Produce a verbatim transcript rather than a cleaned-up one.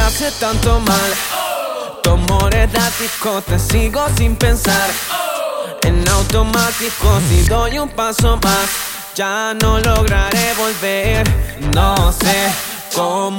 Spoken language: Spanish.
hace tanto mal. Tu amor errático, te sigo sin pensar. En automático, si doy un paso más, ya no lograré volver. No sé cómo